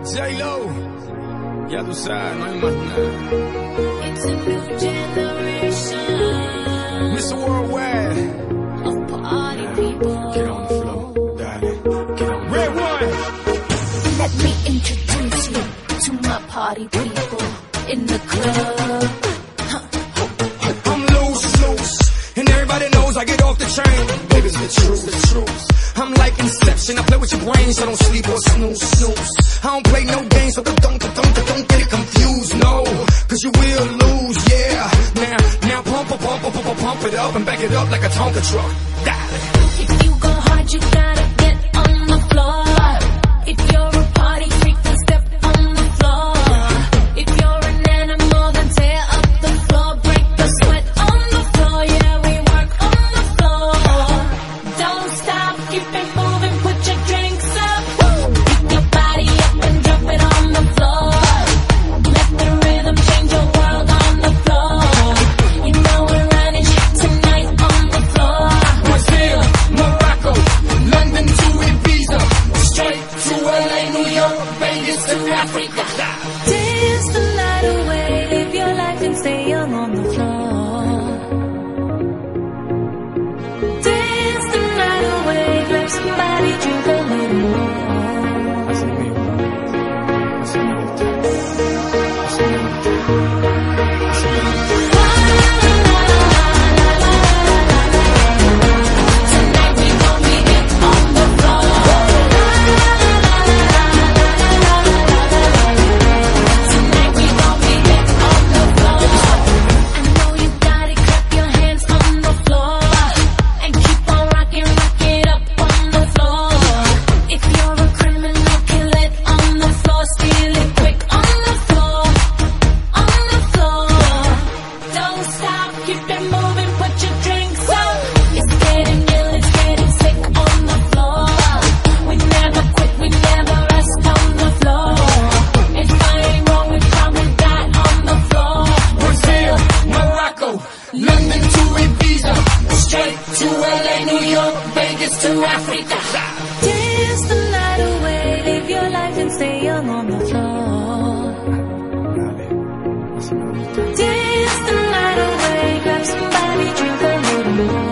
J-Lo, ya tú sabes, no hay más nada. It's a new generation. Mr. Worldwide. Of party people. Get on the floor, darling. Get on the Red One. Let me introduce you to my party people in the club. I'm loose, and everybody knows I get off the train. Baby, it's the truth. I'm like Inception, I play with your brain, so don't sleep or snooze. I don't play no games, so don't get it confused, no, cause you will lose, yeah. Now pump it up and back it up like a Tonka truck. Darling. If you go hard, you gotta get on the floor. If you're a party freak, then step on the floor. If you're an animal, then tear up the floor. Break the sweat on the floor, yeah, we work on the floor. Don't stop, keep it moving, put your drinks up. Pick your body up and drop it on the floor. Let the rhythm change your world on the floor. You know we're running shit tonight on the floor. Brazil, Morocco, London to Ibiza, straight to LA, New York, Vegas to Africa. Dance the night away, live your life and stay young on the floor. Dance the night away, grab somebody, drink a little more. Tonight we gon' be it on the floor. Tonight we gon' be it on the floor. I know you got it, clap your hands on the floor. And keep on rocking, rock it up on the floor. If you're a criminal, kill it on the floor. Steal it quick on the floor. On the floor. Don't stop, keep it moving, put your drinks up. It's getting ill, it's getting sick on the floor. We never quit, we never rest on the floor. If I ain't wrong, we probably die on the floor. Brazil, Morocco, London to Ibiza, straight to LA, New York, Vegas to Africa. Dance the night away, live your life and stay young on the floor. Dance the night away, grab somebody, drink a little more.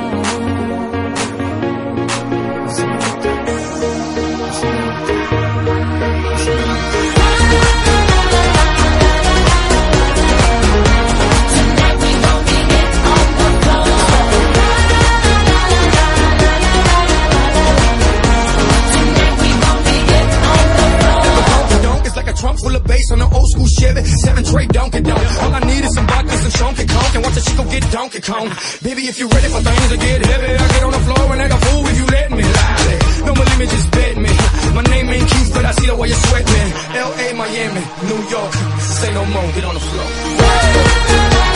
Tonight we gon' be it on the floor. Tonight we gon' be it on the floor. Donk is like a trunk full of bass on an old school Chevy, 7 tray Donkey Donk. All I need is some vodka, some Chunky Conk, and watch the chico get Donkey Kong. Baby, if you ready for things to get heavy, I get on the floor and act a fool if you let me. Lie. Don't believe me, just bet me. My name ain't Keith, but I see the way you sweat, man. L.A., Miami, New York, say no more, get on the floor.